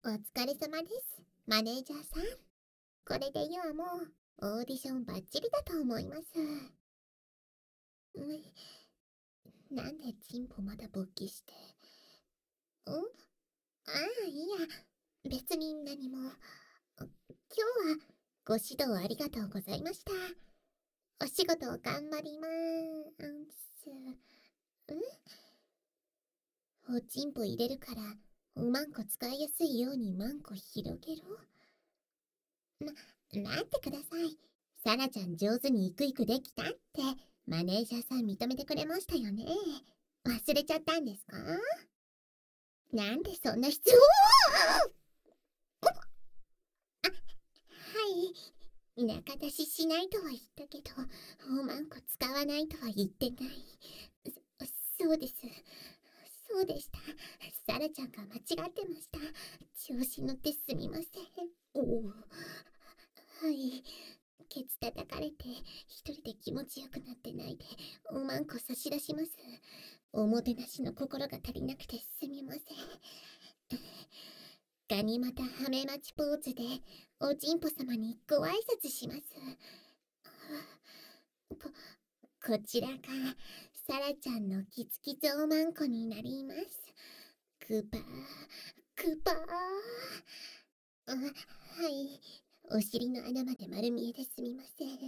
お疲れ様です、マネージャーさん。これで今もうオーディションバッチリだと思います。なんでチンポまだ勃起して。ああ、いや、別に何も。今日はご指導ありがとうございました。お仕事頑張りまーす。おチンポ入れるからおまんこ使いやすいようにマンコ広げろ。待ってください。サラちゃん上手にイクイクできたってマネージャーさん認めてくれましたよね。忘れちゃったんですか？なんでそんな必要？はい、中出ししないとは言ったけど、おまんこ使わないとは言ってない。そうです。そうでした。サラちゃんが間違ってました。調子乗ってすみません。はい。ケツ叩かれて一人で気持ちよくなってないでおまんこ差し出します。おもてなしの心が足りなくてすみません。ガニ股ハメ待ちポーズでおちんぽ様にご挨拶します。こちらがサラちゃんのキツキツおまんこになります。クパークパー。はい、お尻の穴まで丸見えですみません。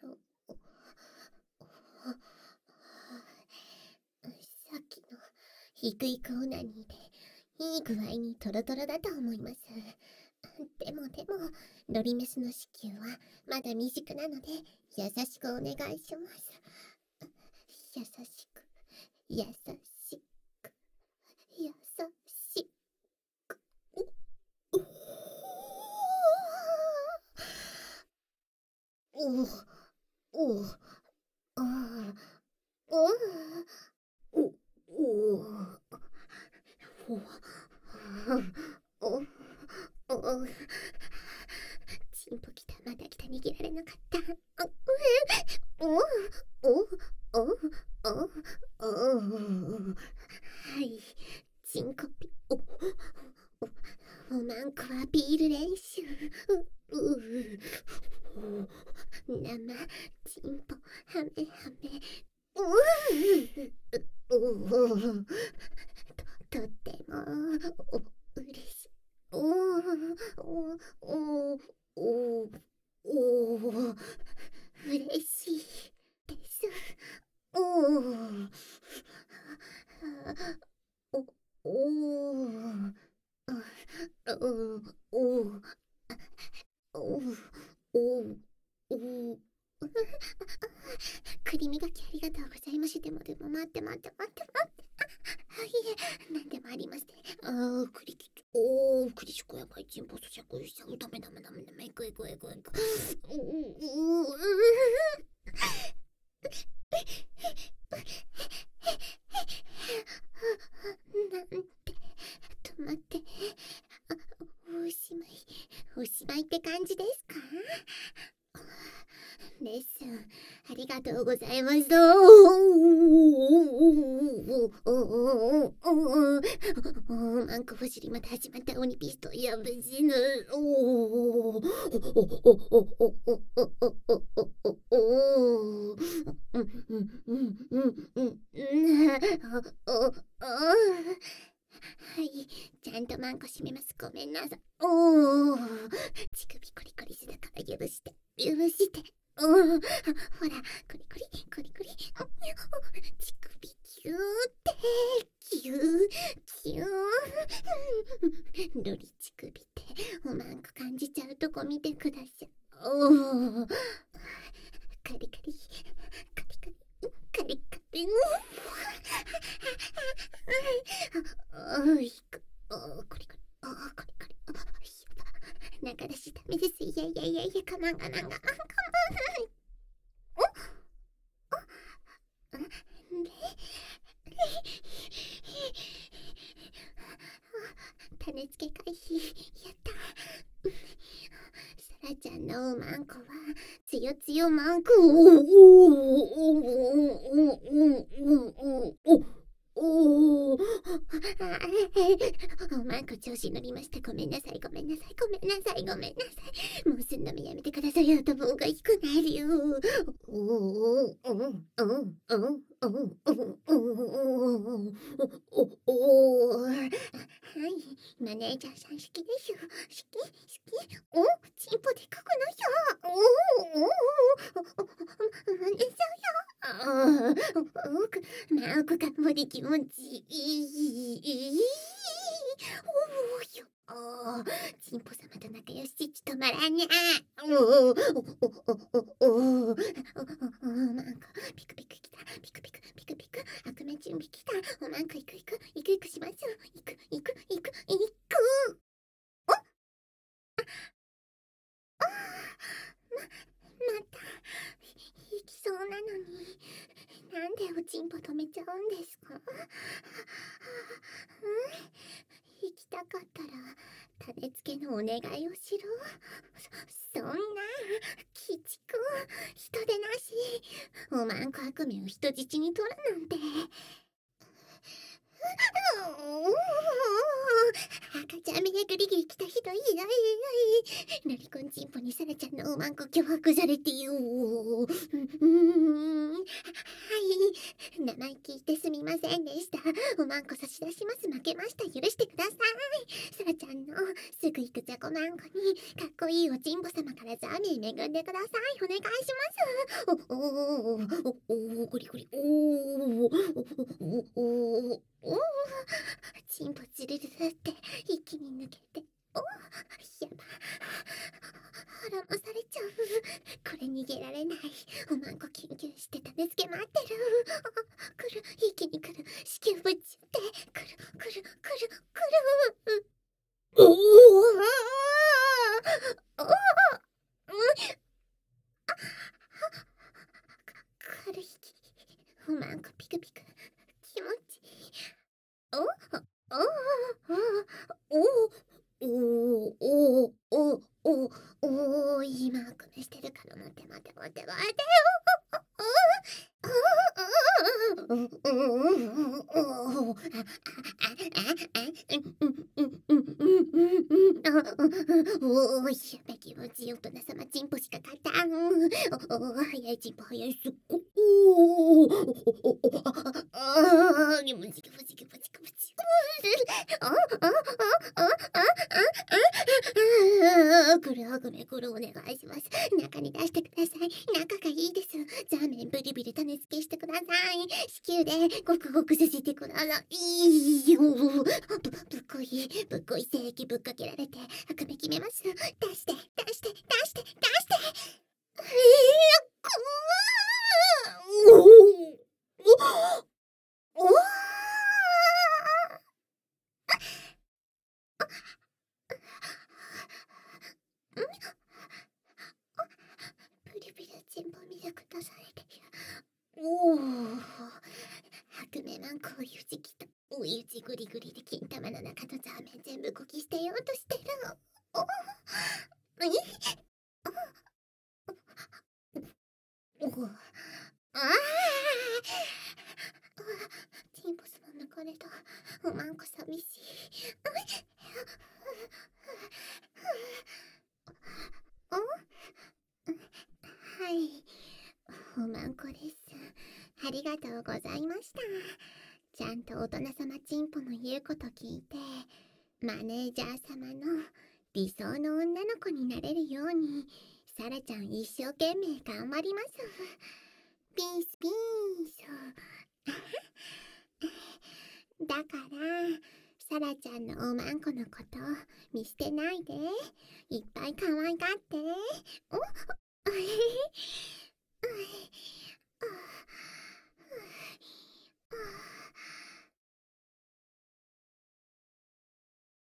さっきの低いコーナーにでいい具合にトロトロだと思います。でもロリメスの子宮はまだ未熟なので優しくお願いします。優しく優しく優しく。おおおおあおおおおおチンポきた、またきた、逃げられなかった。おおおおはい、チンコピおまんこはビール練習。生チンポはめはめ。とってもうれしい。うれしいです。おおおおお栗磨きありがとうございます。でも待って。はい、なんでもありません。栗きつ。栗しこやばいチンポ咀嚼しちゃう。ダメ。いく。なんて、止まって。おしまいって感じですか？レッスンありがとうございました。マンコお尻また始まった鬼ピスト。やべ死ぬ。はい、ちゃんとマンコ閉めます。ごめんなさい。乳首コリコリするから許して。ほら、コリコリ。乳首キューってキュー。ロリ乳首っておまんこ感じちゃうとこ見てください。カリカリ。コリコリ。中出しダメです。いや、我慢。種付け回避。やった。サラちゃんのおまんこはつよつよマンコ。 おお、おまんこ調子乗りました。ごめんなさい、ごめんなさい、ごめんなさい、ごめんなさい。もうすんのめやめてください。頭が低くなるよ。おお、おお、おお、おお、おお、はい、マネージャーさん好きですよ。好き、好き。お、チンポでかくないよ。おお、おお、マネージャーよ。ああ、奥がもり気持ちいい。おーよ。ああ、チンポ様と仲良し止まらない。おーおーなんか、ピクピクきた。ピクピク、ピクピク。悪夢準備きた。おなんか行く行く、行く行くします。行く行く行く行く。また、行きそうなのに。なんでおちんぽ止めちゃうんですか？行きたかったら種付けのお願いをしろ。そんな鬼畜、人でなし。おまんこ悪夢を人質に取るなんて。赤ちゃんめぐりぎ来た人いないロリコンチンポにサラちゃんのおまんこ脅迫されてよ。はい、名前聞いてすみませんでした。おまんこ差し出します。負けました。許してください。サラちゃんのすぐ行くじゃこまんこにかっこいいおちんぽ様からザーメン恵んでください。お願いします。おゴリゴリおチンポズルルルって一気に抜けて、やば、腹もされちゃう。これ逃げられない。おまんこキュンキュンして種付け待ってる。来る、一気に来る。子宮ぶっちって来る来る来る来る。おおお軽い息。おまんこピクピク気持ちいい。おおおおおおお今悪夢してるから待て待て待て待ておいしや気持ちいい大人様チンポしか勝たん。早いチンポ早いすっご気持ち気持ち気持ち気持ちこれはごめんこれお願いします。中に出してください。仲がいいです。ザーメンブリブリ種付けしてください。子宮でごくごくさせてください。いいよ。ぶっこい精液ぶっかけられて悪夢決めます。出して出して出して出しておおプリプリチンポミルク出されてる。おお悪夢マンこういう時期とお湯ちぐりぐりで金玉の中のザーメン全部こき捨てようとしてる。おおあチンポスも抜かれた。おまんこ寂しい。はい、おまんこです。ありがとうございました。ちゃんと大人様チンポの言うこと聞いて、マネージャー様の理想の女の子になれるように、サラちゃん一生懸命頑張ります。ピースピース。だから、サラちゃんのおまんこのこと見捨てないで。いっぱい可愛がって。お